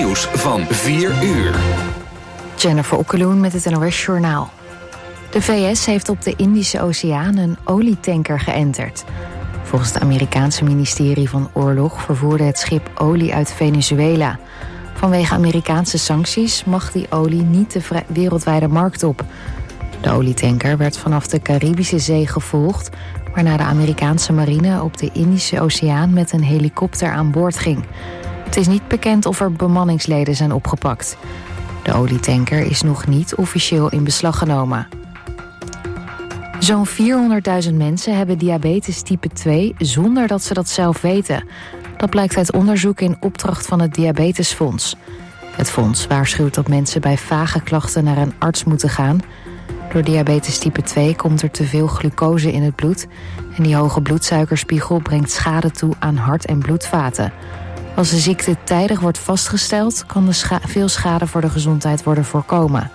nieuws van 4 uur. Jennifer Okkeloen met het NOS Journaal. De VS heeft op de Indische Oceaan een olietanker geënterd. Volgens het Amerikaanse ministerie van Oorlog vervoerde het schip olie uit Venezuela. Vanwege Amerikaanse sancties mag die olie niet de wereldwijde markt op. De olietanker werd vanaf de Caribische Zee gevolgd, waarna de Amerikaanse marine op de Indische Oceaan met een helikopter aan boord ging. Het is niet bekend of er bemanningsleden zijn opgepakt. De olietanker is nog niet officieel in beslag genomen. Zo'n 400.000 mensen hebben diabetes type 2 zonder dat ze dat zelf weten. Dat blijkt uit onderzoek in opdracht van het Diabetesfonds. Het fonds waarschuwt dat mensen bij vage klachten naar een arts moeten gaan. Door diabetes type 2 komt er te veel glucose in het bloed en die hoge bloedsuikerspiegel brengt schade toe aan hart- en bloedvaten. Als de ziekte tijdig wordt vastgesteld, kan veel schade voor de gezondheid worden voorkomen.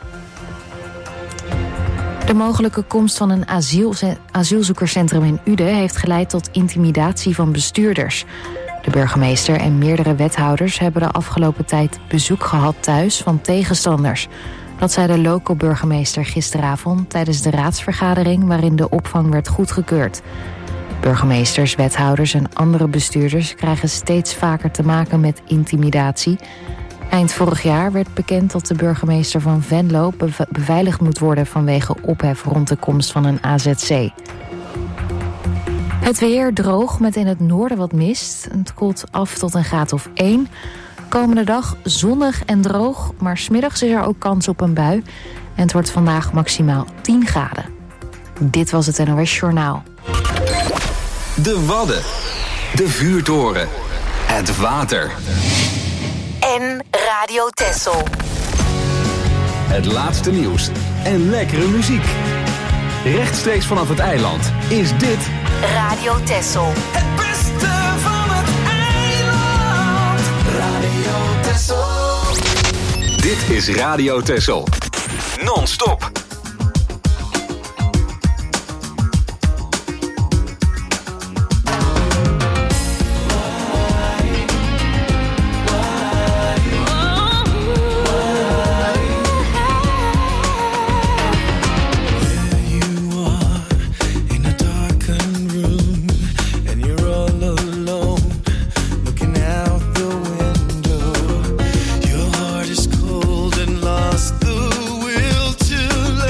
De mogelijke komst van een asielzoekerscentrum in Uden heeft geleid tot intimidatie van bestuurders. De burgemeester en meerdere wethouders hebben de afgelopen tijd bezoek gehad thuis van tegenstanders. Dat zei de local burgemeester gisteravond tijdens de raadsvergadering waarin de opvang werd goedgekeurd. Burgemeesters, wethouders en andere bestuurders krijgen steeds vaker te maken met intimidatie. Eind vorig jaar werd bekend dat de burgemeester van Venlo beveiligd moet worden vanwege ophef rond de komst van een AZC. Het weer droog met in het noorden wat mist. Het koelt af tot een graad of 1. Komende dag zonnig en droog, maar 's middags is er ook kans op een bui. En het wordt vandaag maximaal 10 graden. Dit was het NOS Journaal. De Wadden, de vuurtoren, het water. En Radio Texel. Het laatste nieuws en lekkere muziek. Rechtstreeks vanaf het eiland is dit Radio Texel. Het beste van het eiland. Radio Texel. Dit is Radio Texel. Non-stop. Your heart is cold and lost the will to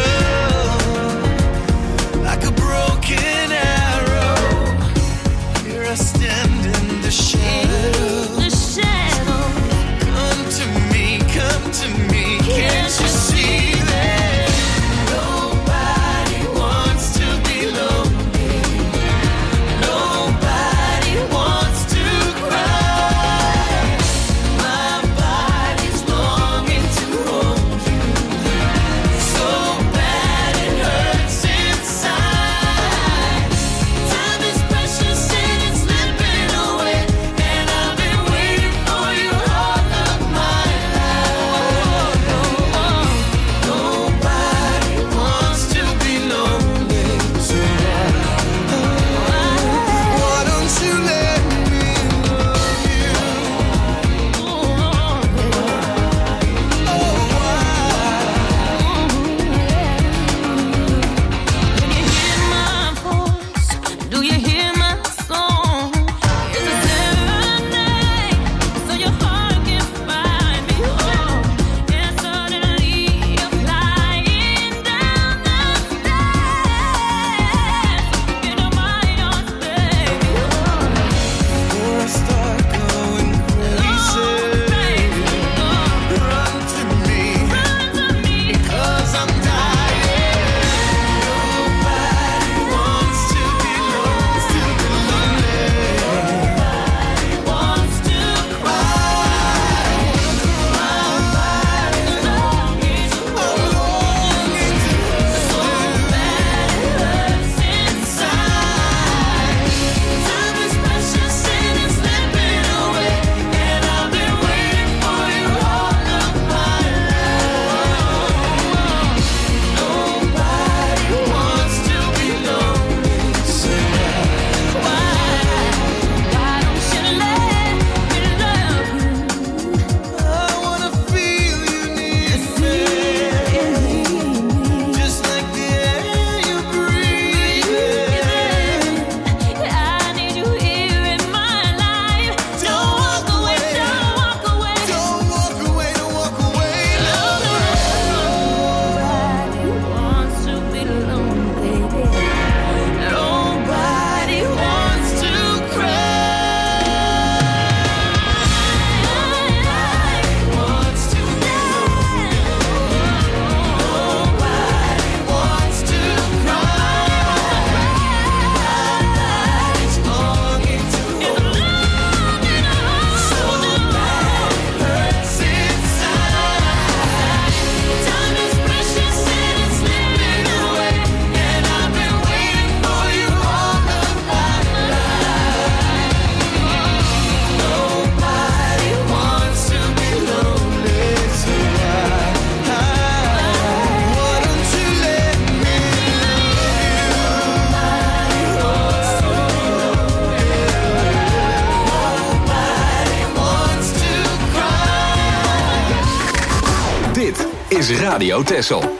is Radio Texel.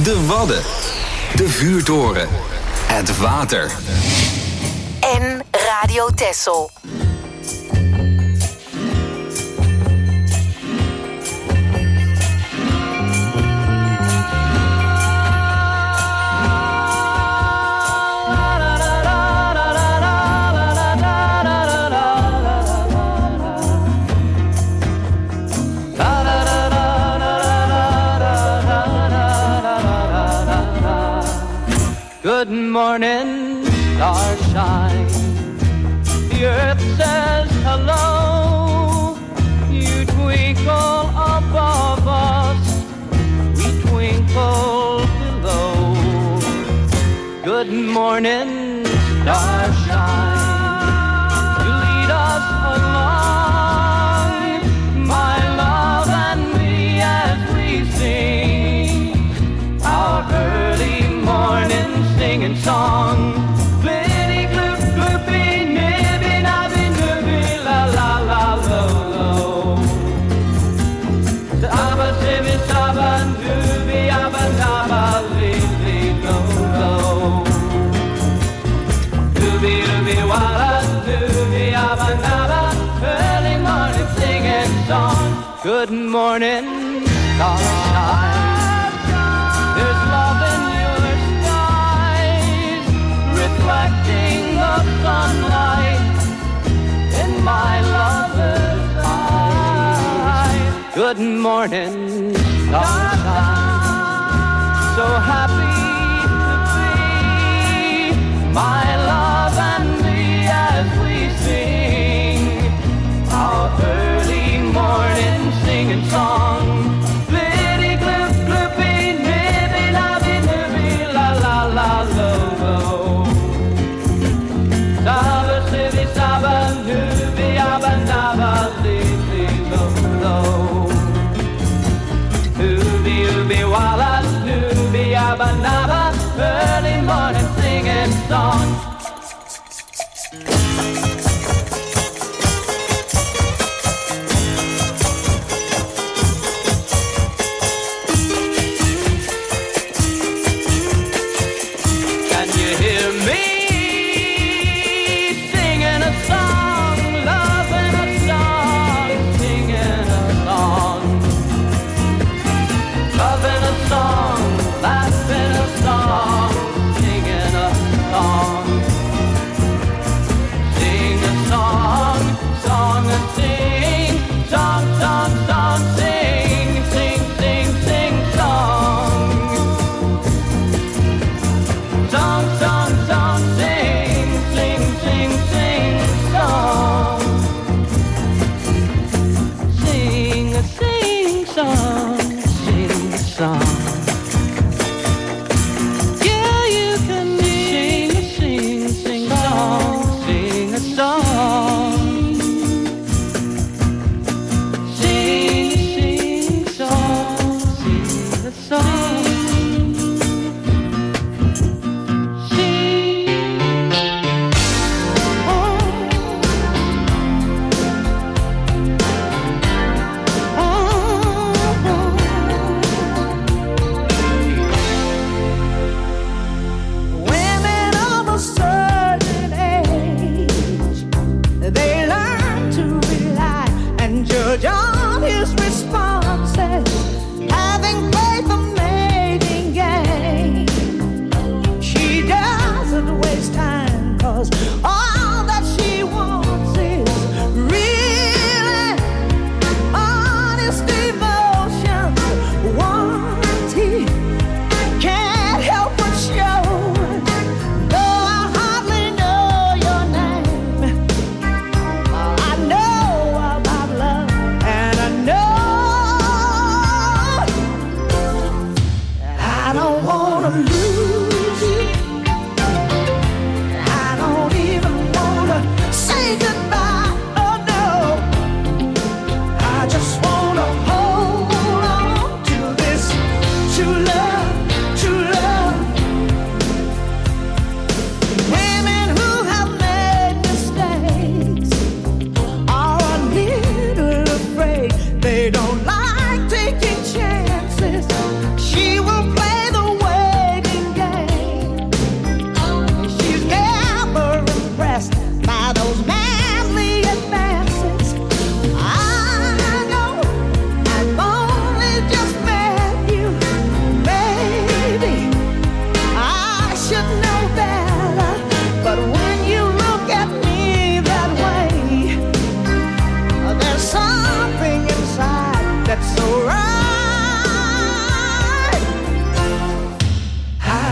de Wadden, de vuurtoren, het water. En Radio Texel. Good morning, starshine. The earth says hello. You twinkle above us, we twinkle below. Good morning, starshine. You lead us along, my love and me, as we sing our early morning singing song. Flitty gloop gloopy nibby nabby nibby la la la lo lo. Abba sibby sabba dooby abba nabba li li lo lo. Dooby dooby walla dooby abba nabba. Early morning singing song. Good morning, starshine. There's love in your skies, reflecting the sunlight in my lover's eyes. Good morning, sunshine. So happy to be my love and me as we sing our early morning singing song. Early morning singing song.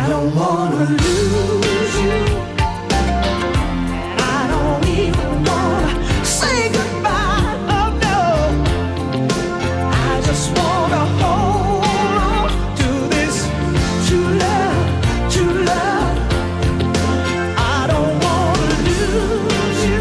don't wanna lose you. And I don't even wanna say goodbye. Oh no, I just wanna hold on to this true love, true love. I don't wanna lose you.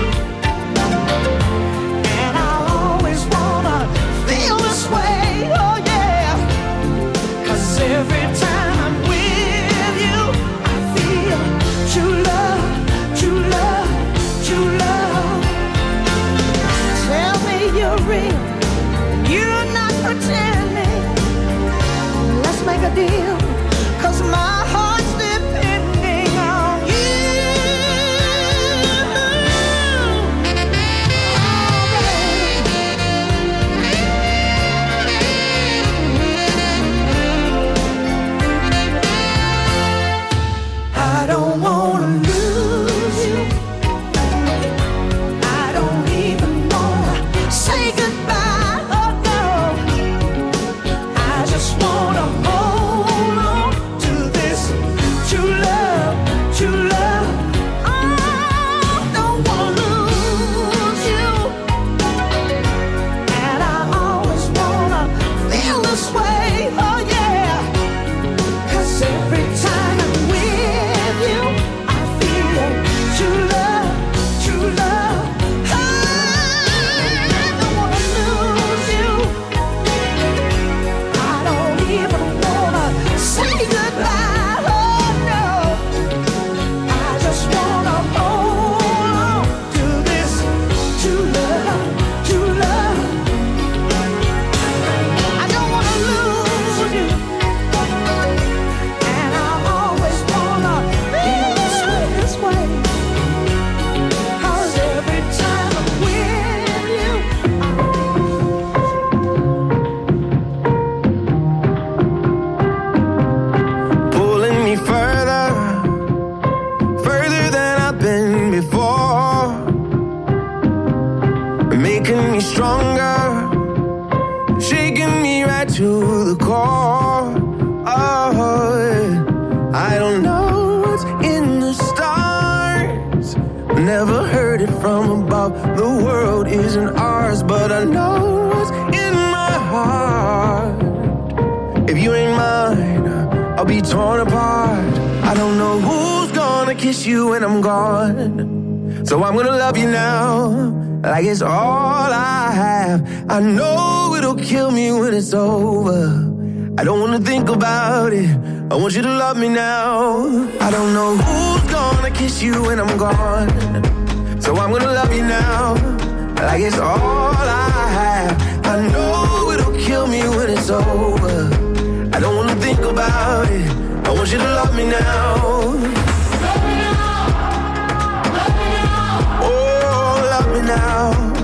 And I always wanna feel this way. Oh yeah, 'cause every time I'm with you, I feel true love, true love, true love. Tell me you're real, you're not pretending. Let's make a deal, 'cause my heart's depending on you. I don't wanna lose you. I don't even wanna say goodbye. Oh no, I just wanna hold on to this true love, true love. I don't wanna lose you. And I always wanna feel this way. Oh yeah, 'cause every time I'm with you, I feel true love, true love. I don't wanna lose you. I don't even wanna say goodbye. Oh no, I just wanna hold on to this true love, true love. I don't wanna lose you. And I always wanna feel this way. 'Cause every time I'm with you, pulling me further, further than I've been before, making me stronger, shaking me right to the core. Oh, I don't know what's in the stars, never heard it from above. The world isn't ours, but I know what's in my heart. If you ain't mine, I'll be torn apart. I don't know who's gonna kiss you when I'm gone, so I'm gonna love you now, like it's all I have. I know it'll kill me when it's over. I don't wanna think about it, I want you to love me now. I don't know who's gonna kiss you when I'm gone, so I'm gonna love you now, like it's all I have. I know it'll kill me when it's over. I don't wanna think about it, I want you to love me now. love me now, love me now, Oh, love me now.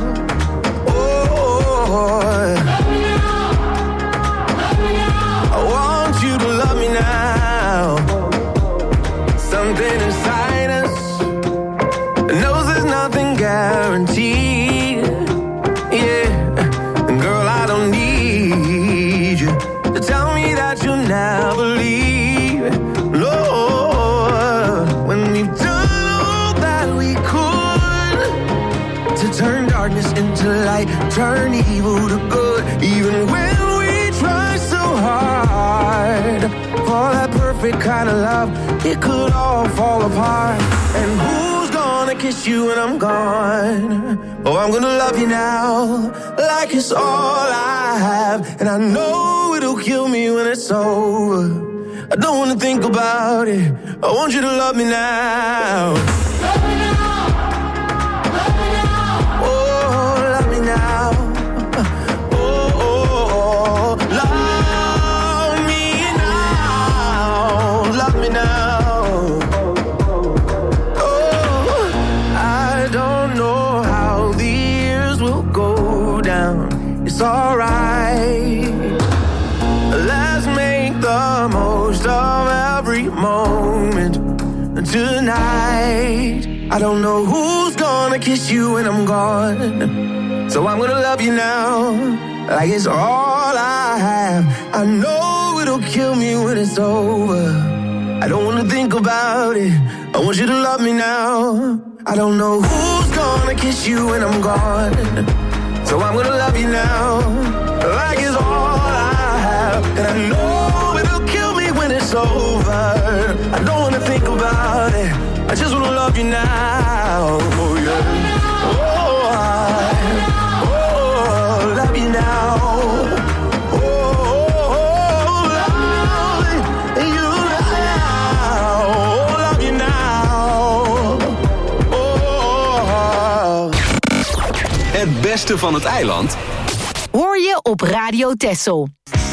Oh, love me now, love me now. I want you to love me now. Something inside us knows there's nothing guaranteed. Yeah, and girl, I don't need you to tell me that you'll never leave. No, when we've done all that we could to turn darkness into light, turn evil to good, even when we try so hard for that perfect kind of love, it could all fall apart. And who's gonna kiss you when I'm gone? Oh, I'm gonna love you now, like it's all I have. And I know it'll kill me when it's over. I don't wanna think about it, I want you to love me now. Love me now, love me now. Oh, love me now. Oh, love me now. Love me now. Oh, I don't know how the years will go down. It's alright. Let's make the most of every moment tonight. I don't know who's gonna kiss you when I'm gone, so I'm gonna love you now, like it's all I have. I know it'll kill me when it's over. I I don't wanna think about it. I want you to love me now. I don't know who's gonna kiss you when I'm gone, so I'm gonna love you now, like it's all I have. And I know it'll kill me when it's over. I don't wanna think about it. I just wanna love you now. Oh yeah. Oh, love you now. Het beste van het eiland hoor je op Radio Texel.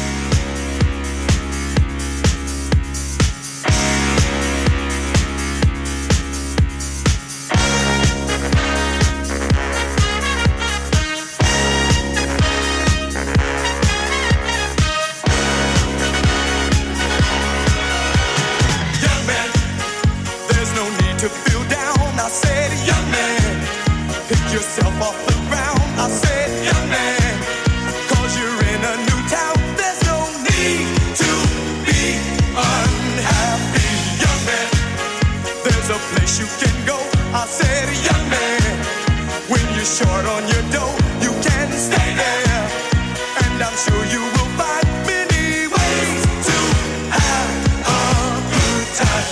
Yourself off the ground, I said, young man, 'cause you're in a new town. There's no need to be unhappy, young man. There's a place you can go, I said, young man. When you're short on your dough, you can stay there, and I'm sure you will find many ways to have a good time.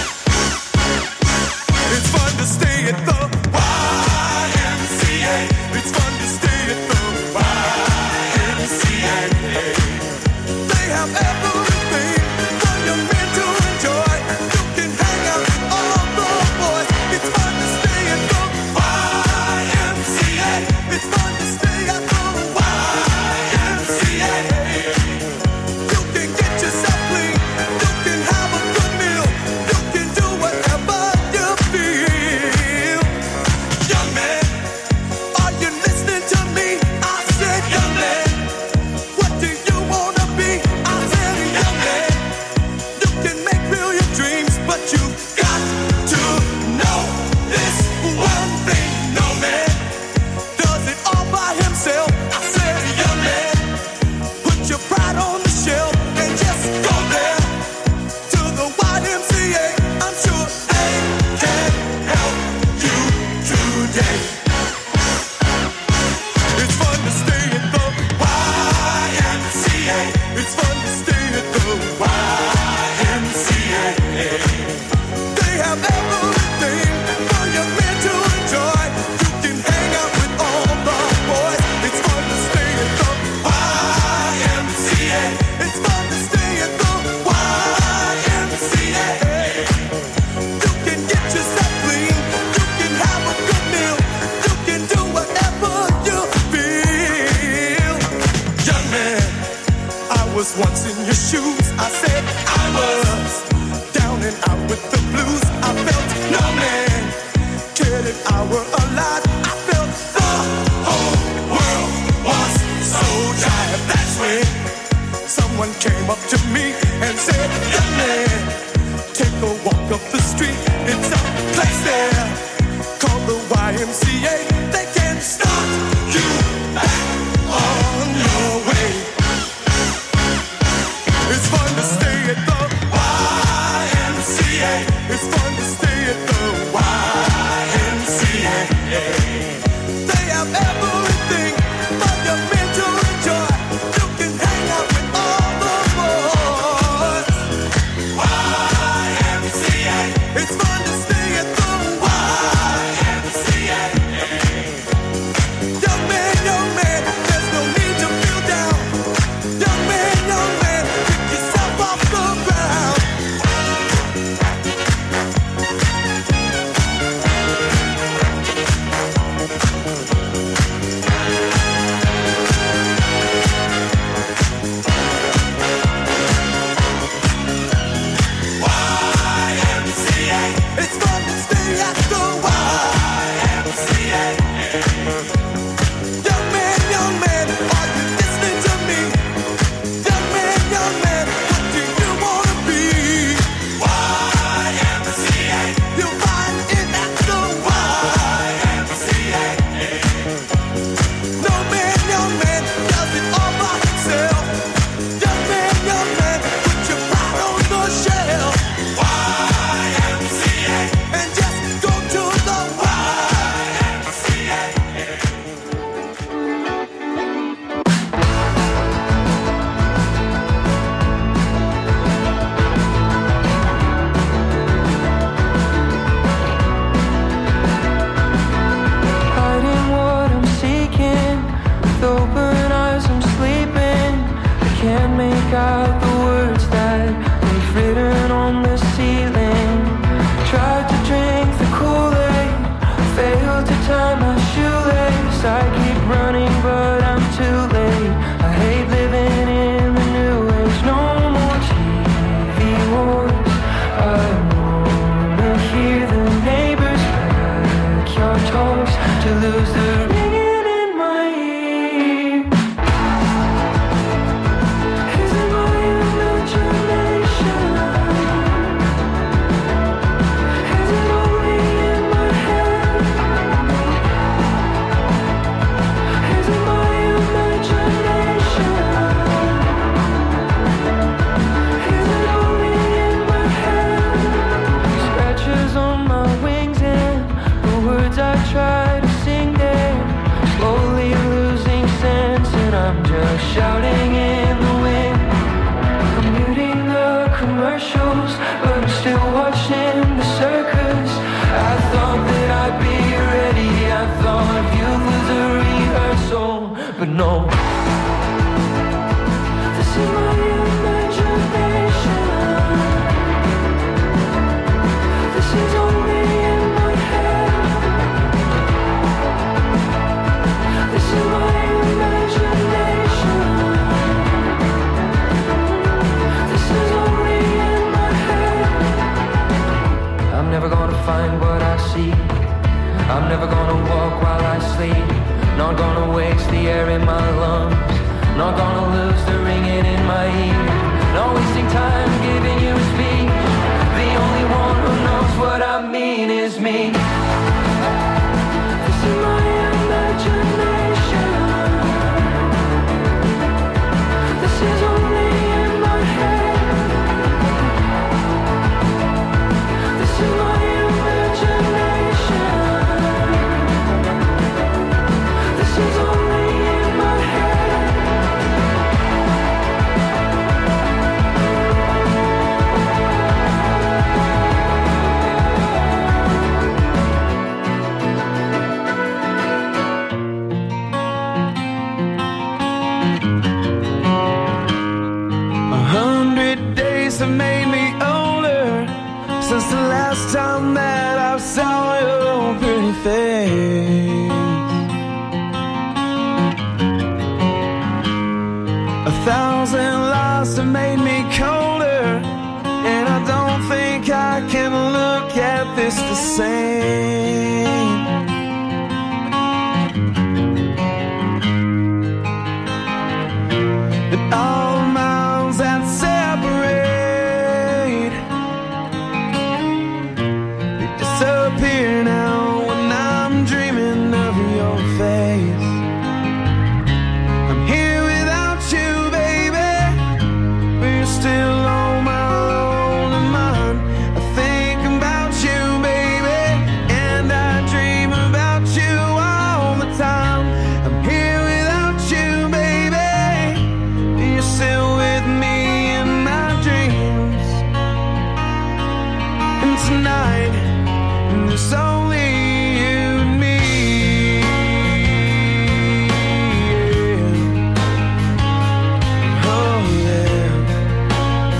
It's fun to stay at the it's fun to stay at the YMCA. They have everything for young men to enjoy. You can hang out with all the boys. It's fun to stay at the YMCA. It's fun to stay at the YMCA. You can get yourself clean. You can have a good meal. You can do whatever you feel. Young man, you listening to me? I said, young man, what do you wanna be? I said, young man, you can make real your dreams, but you got to know this one thing. No man does it all by himself. I said, young man, put your pride on the shelf and just go there to the YMCA. I'm sure they can help you today. It's fun to stay at the YMCA. It's fun to stay at the YMCA. They have everything for young men to enjoy. You can hang out with all the boys. It's fun to stay at the YMCA. It's fun to stay at the YMCA. You can get yourself clean. You can have a good meal. You can do whatever you feel. Young man, I was once in your shoes. I said I was down and out with the blues. I felt no man cared if I were alive. I felt the whole world was so tired. That's when someone came up to me and said, young man, take a walk up the street. It's a place there called the YMCA. They can start you back on your way. It's fun to stay at the YMCA. It's fun to stay at the YMCA. They have everything for young men to enjoy. You can hang out with all the boys. YMCA. It's fun to stay at the YMCA. know. This is my imagination. This is only in my head. This is my imagination. This is only in my head. I'm never gonna find what I see. I'm never gonna walk while I sleep. Not gonna waste the air in my lungs. Not gonna lose the ringing in my ear. Not wasting time giving you a speech. The only one who knows what I mean is me. This is my imagination. This is only in my head. This is my imagination. This is only in my head. Have made me older since the last time that I saw your pretty face. 1,000 lives have made me colder, and I don't think I can look at this the same. And all the miles that separate disappear now when I'm dreaming of your face. I'm here without you, baby, but you're still on my lonely mind. I think about you, baby, and I dream about you all the time. I'm here without you, baby, you're still with me in my dreams. And tonight there's only you and me. Yeah. Oh yeah.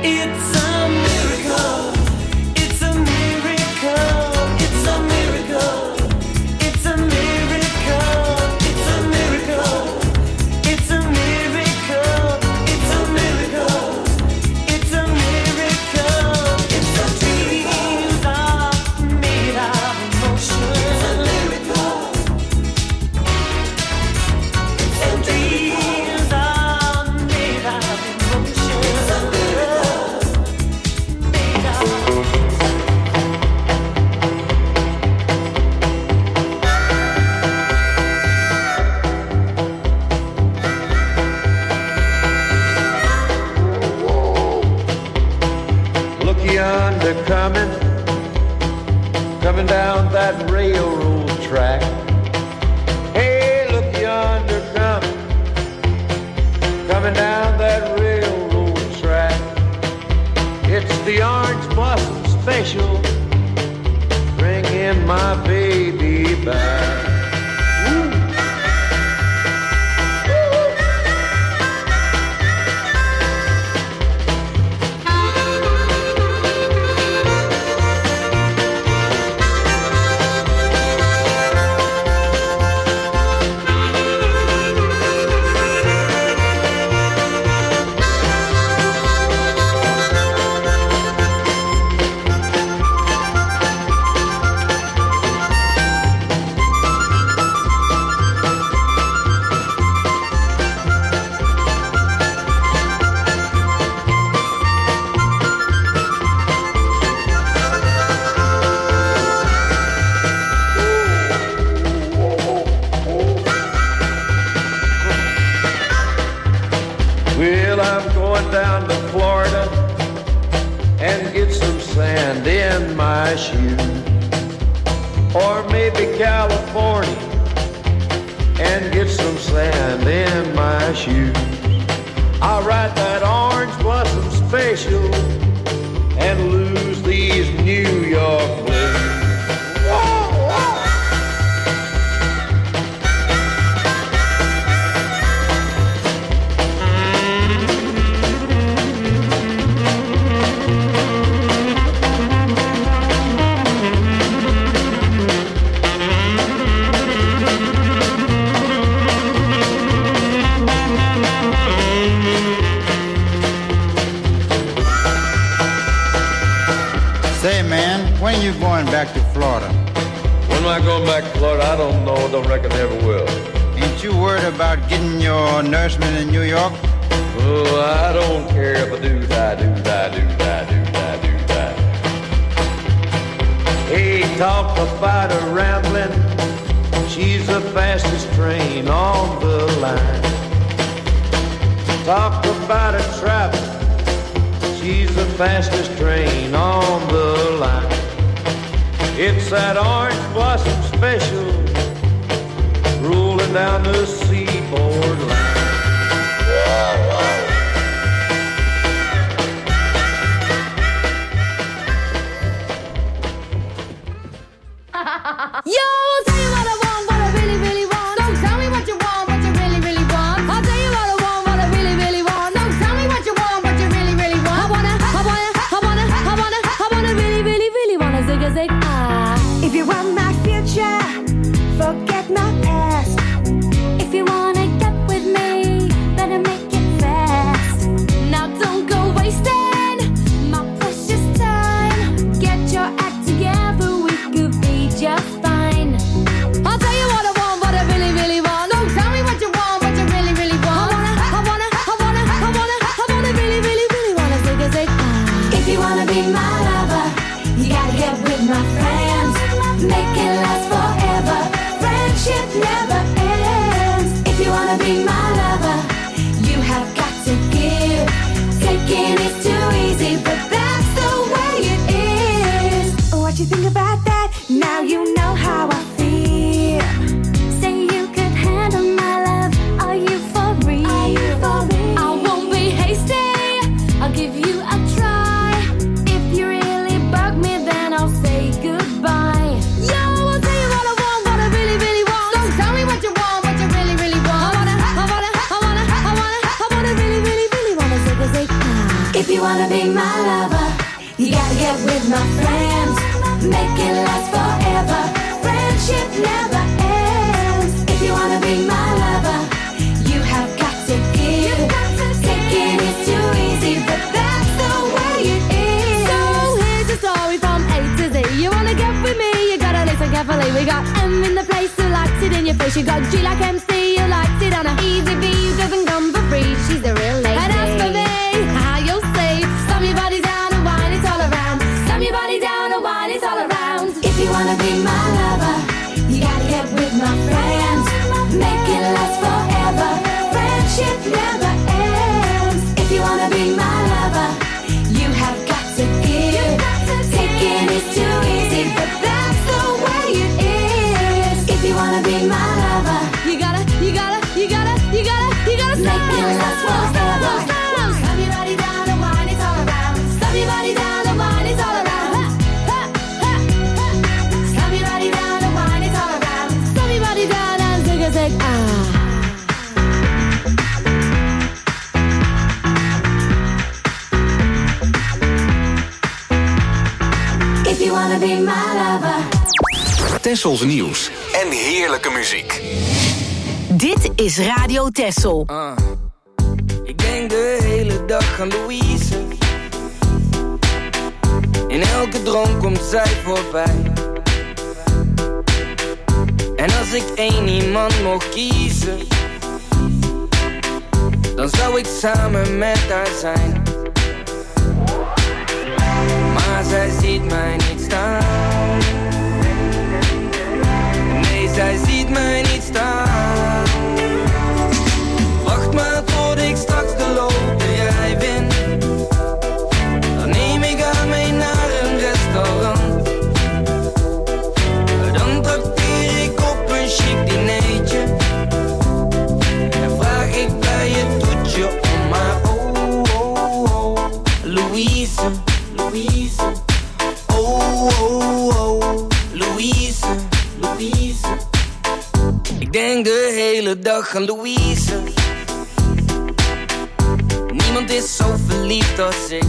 It's a miracle. It's a miracle. It's a miracle. It's a miracle. It's a miracle. It's a miracle. It's a miracle. It's a miracle. It's a dreams are made of emotion. It's a miracle. And dreams are made of emotion. It's a miracle. Made of. Look yonder coming down that railroad track. Hey, look yonder coming down that railroad track. It's the Orange Blossom Special, bringing my baby back. Well, I'm going down to Florida and get some sand in my shoe. Or maybe California and get some sand in my shoe. I'll ride that Orange Blossom Special and lose these New York blues. Say, man, when are you going back to Florida? When am I going back to Florida? I don't know. Don't reckon I ever will. Ain't you worried about getting your nourishment in New York? Oh, I don't care if I do that. Hey, talk about a rambling. She's the fastest train on the line. Talk about a traveling. She's the fastest train on the line. It's that Orange Blossom Special rolling down the seaboard line. Yo, I'll tell you what I want, what I really, really want. Don't tell me what you want, what you really, really want. I'll tell you what I want, what I really, really want. Don't tell me what you want, what you really, really want. I wanna really, really, really wanna zig a zig. If you want my future, forget my past. If you wanna get with me, better make it fast. Now don't go wasting my precious time. Get your act together, we could be just fine. I'll tell you what I want, what I really, really want. Don't tell me what you want, what you really, really want. I wanna really, really, really wanna zig a zig. If you wanna be my lover, you gotta get with my friends. Make it last forever. Friendship never ends. If you wanna be my lover, you have got to give. Taking is too easy, but that's the way it is. What you think about that? Now you know how I feel. Say you could handle my love. Are you for real? Are you for real? I won't be hasty. I'll give you a try. If you really bug me, then I'll say goodbye. Yo, I'll tell you what I want, what I really, really want. Don't tell me what you want, what you really, really want. I wanna If you wanna be my lover, you gotta get with my friends. Make it last forever. Friendship never ends. If you wanna be my lover, you have got to give. Taking is too easy, but that's the way it is. So here's a story from A to Z. You wanna get with me, you gotta listen carefully. We got M in the place who likes it in your face. You got G like MC, you likes it on a easy V who doesn't come for free. She's the real lady. And as for me, how you'll see, slam your body down and wine it all around. Slam your body down and wine it all around. If you wanna be my lover, you gotta get with my friends. Make it last forever. Friendship never ends. If you wanna be my lover, you have got to give. Taking is too easy, but that's the way it is. If you wanna be my lover, You gotta make it last forever. Slam your body down and wine it all around. Slam your body down and wine it all around. Slam your body down and wine it all around. Slam your body down and take a take. If you wanna be my lover. Tessels nieuws en heerlijke muziek. Dit is Radio Tessel. Ik denk de hele dag aan Louise. In elke droom komt zij voorbij. En als ik één iemand mocht kiezen, dan zou ik samen met haar zijn. Maar zij ziet mij niet staan. Nee, zij ziet mij niet staan. Wacht maar tot ik straks de loterij win. Dan neem ik haar mee naar een restaurant. Dan trakteer ik op een chic dinertje. En vraag ik bij het toetje om haar. Oh, oh, oh, Louise, Louise. Oh, oh, oh, Louise, Louise. Ik denk de hele dag aan Louise. Niemand is zo verliefd als ik.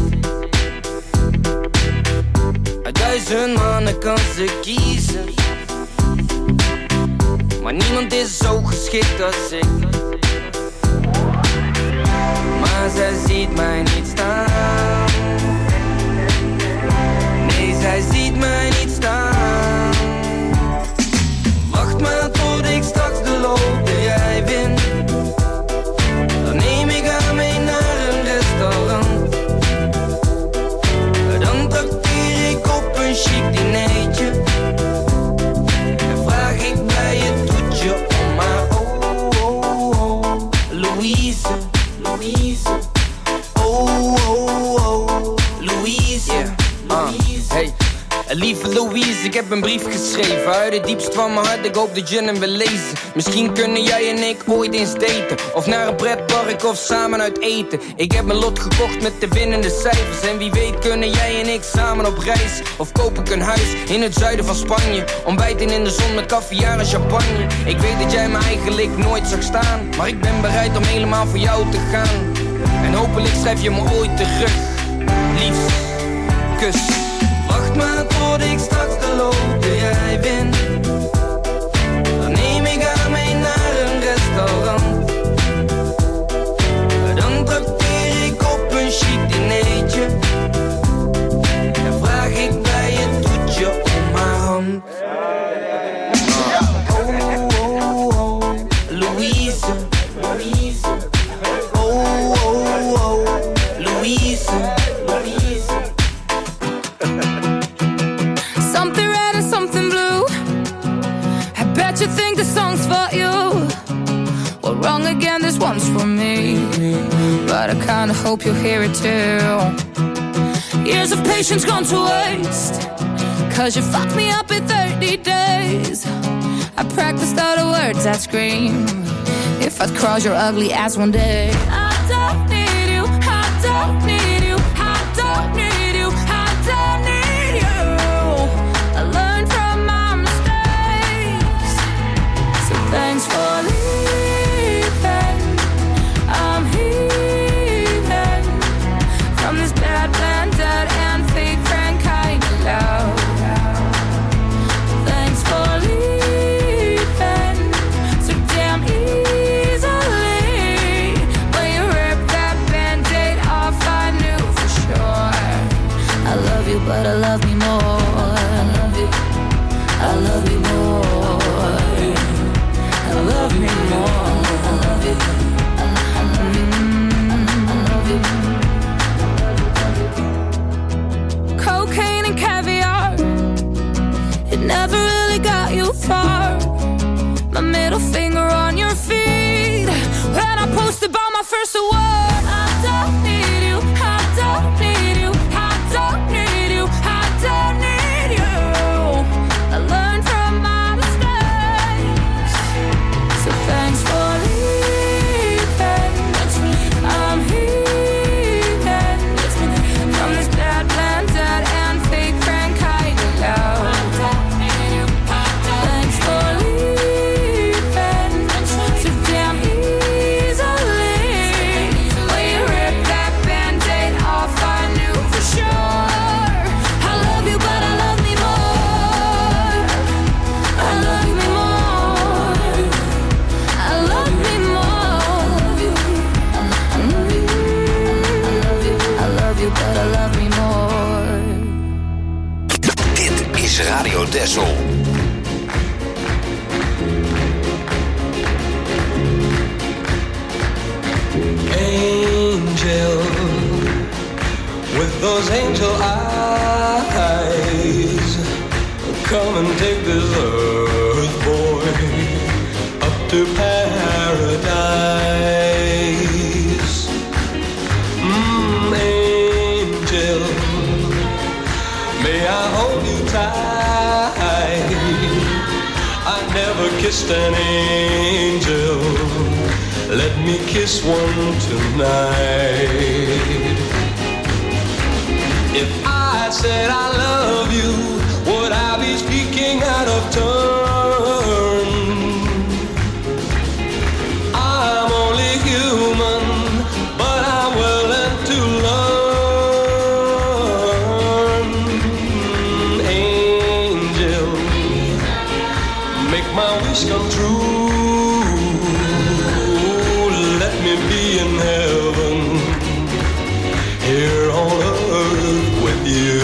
Uit 1000 mannen kan ze kiezen. Maar niemand is zo geschikt als ik. Maar zij ziet mij niet staan. Nee, zij ziet mij niet staan. Wacht maar tot ik straks de loterij win. Dan neem ik haar mee naar een restaurant. Dan trakteer ik op een chic dinertje. En vraag ik bij het toetje om haar. Oh, oh, oh, Louise, Louise. Oh, oh, oh, Louise, Louise. Hey. Lieve Louise, ik heb een brief geschreven uit het diepst van mijn hart, ik hoop dat je hem wil lezen. Misschien kunnen jij en ik ooit eens daten, of naar een pretpark of samen uit eten. Ik heb mijn lot gekocht met de winnende cijfers. En wie weet kunnen jij en ik samen op reis. Of koop ik een huis in het zuiden van Spanje. Ontbijten in de zon met caviar en champagne. Ik weet dat jij me eigenlijk nooit zag staan, maar ik ben bereid om helemaal voor jou te gaan. En hopelijk schrijf je me ooit terug. Liefst, kus. Wacht maar tot ik straks de loterij win. Dan neem ik haar mee naar een restaurant. Dan trakteer ik op een chic dinertje. En vraag ik bij het toetje om haar hand. Oh, oh, oh, Louise, Louise. Oh, oh, oh, Louise, Louise. Something red and something blue. I bet you think the song's for you. Well, wrong again, this one's for me. But I kinda hope you'll hear it too. Years of patience gone to waste. 'Cause you fucked me up in 30 days. I practiced all the words I scream. If I'd cross your ugly ass one day. I don't need you, I don't need you, I don't need you, I don't need you. I learned from my mistakes. So thanks for leaving. I'm healing from but I love me more. I love you more. I love me more. I love you. Cocaine and caviar, it never really got you far. My middle finger on your feet when I posted by my first award. I don't need you, I don't need you, I don't need you, I don't need you. I learned from my mistakes, so thanks for leaving. I'm healing from this bad plan, dead and fake friend kind of love. Thanks for leaving so damn easily. When you ripped that Band-Aid off, I knew for sure. I love you, but I love me more. I love me more. I love me more. I love you, but I love me more. Dit is Radio Texel. Angel, with those angel eyes, come and take this earth boy up to paradise. Angel, may I hold you tight? I never kissed an angel. Let me kiss one tonight. If I said I love you, would I be speaking out of turn? I'm only human, but I'm willing to learn. Angel, make my wish come true. Let me be in heaven, here on earth with you.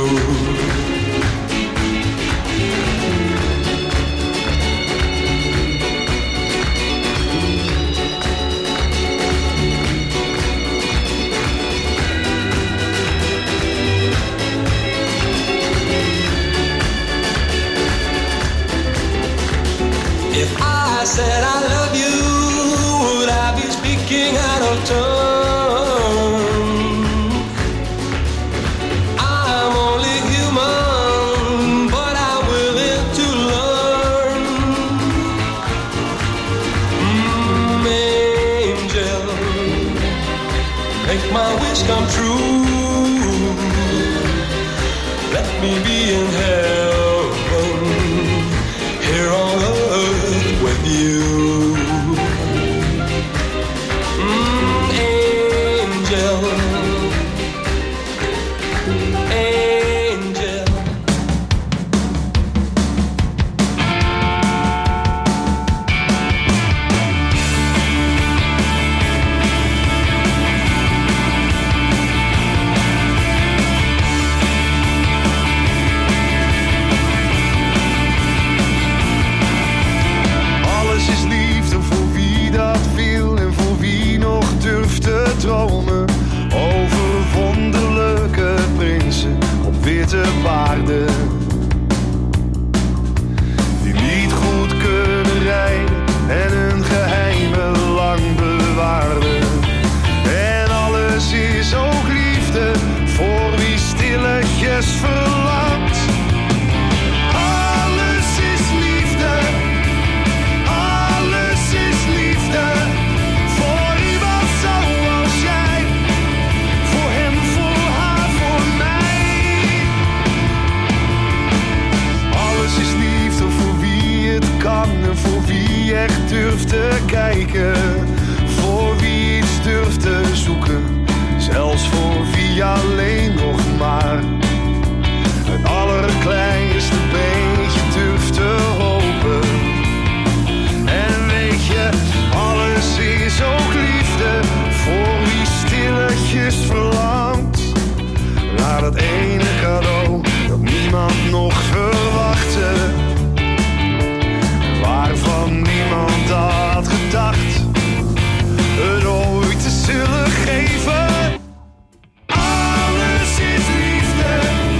If I said I love you, would I be speaking out of turn? I'm only human, but I'm willing to learn. Angel, make my wish come true. Let me be in heaven, here on earth with you. Angel, angel. Alles is liefde voor wie dat wil en voor wie nog durft te dromen over wonderlijke prinsen op witte paarden die niet goed kunnen rijden en hun geheimen lang bewaarden. En alles is ook liefde voor wie stilletjes verlangt. Alles is liefde. Alles is liefde voor iemand zoals jij. Voor hem, voor haar, voor mij. leven. Alles is liefde.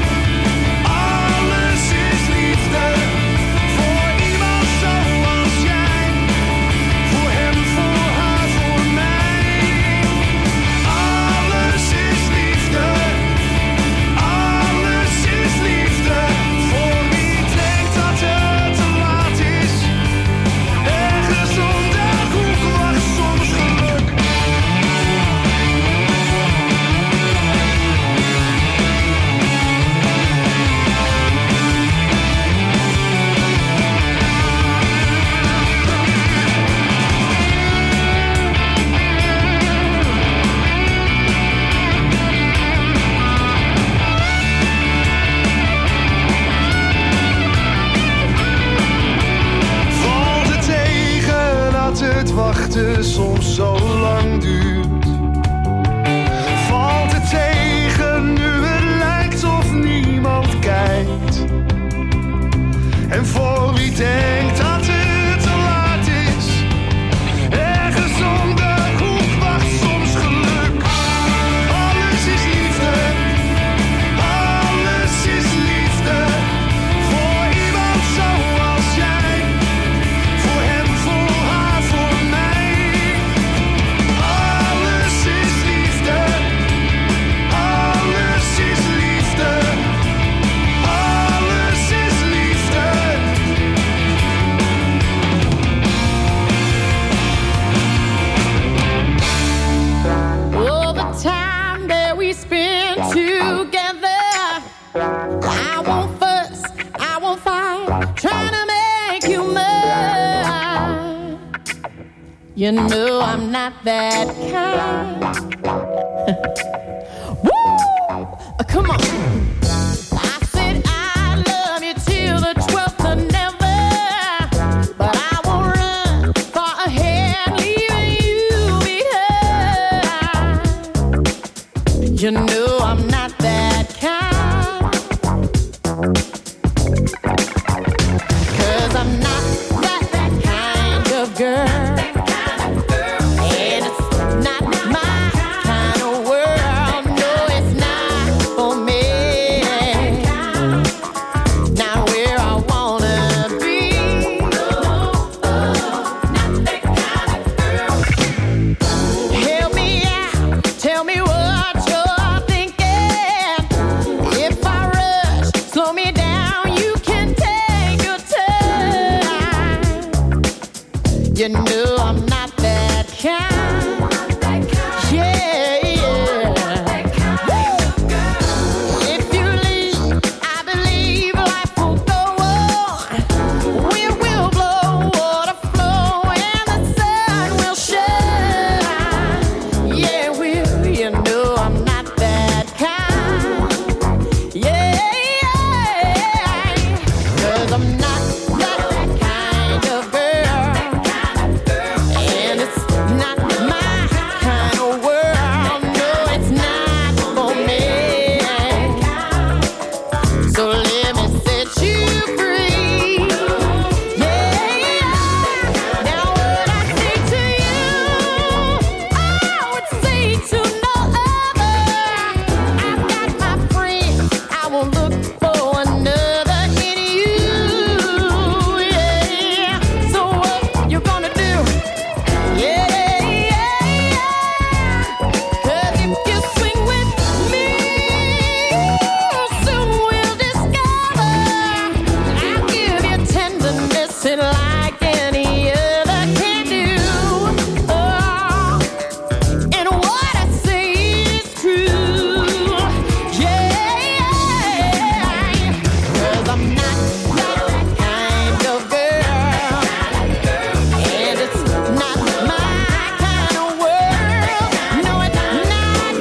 Alles is liefde. Voor iemand zoals jij. Voor hem, voor haar, voor mij. Alles is liefde. Alles is liefde. Voor wie denkt dat het te laat is. Ergens onder hoek wacht soms geluk. Valt het tegen dat het wachten soms zo lang duurt? Valt het tegen nu het lijkt of niemand kijkt? En voor wie denkt dat het te laat is, ergens om de hoek wacht soms geluk. Alles is liefde, alles is liefde. Voor iemand zoals jij, voor hem, voor haar, voor mij. Alles is liefde, alles is liefde. Alles is liefde. All the time that we spend together, I won't fuss, I won't fight, trying to make you mine. You know I'm not that kind. Woo! Come on. I said I love you till the 12th of never, but I won't run far ahead, leaving you behind. You know I'm not that kind, 'cause I'm not that kind of girl. And it's not my kind of world. No, it's not for me. Not where I wanna be. Help me out, tell me what you're thinking. If I rush, slow me down, you can take your time. You know I'm not